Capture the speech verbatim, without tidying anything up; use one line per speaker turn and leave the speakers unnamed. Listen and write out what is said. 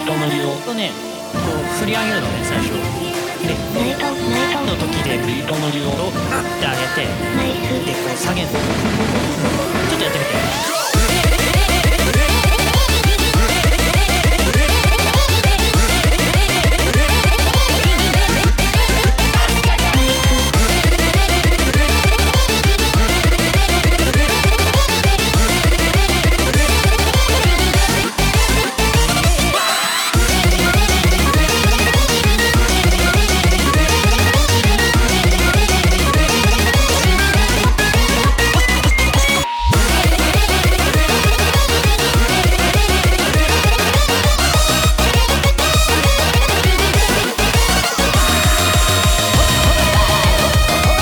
ートのりを
とねこう振り上げるのね最初で
ナイトナイト
の時で
ビートのりを
をグッて上げて
ナイス
でこう下げるの、うん、ちょっとやってみて。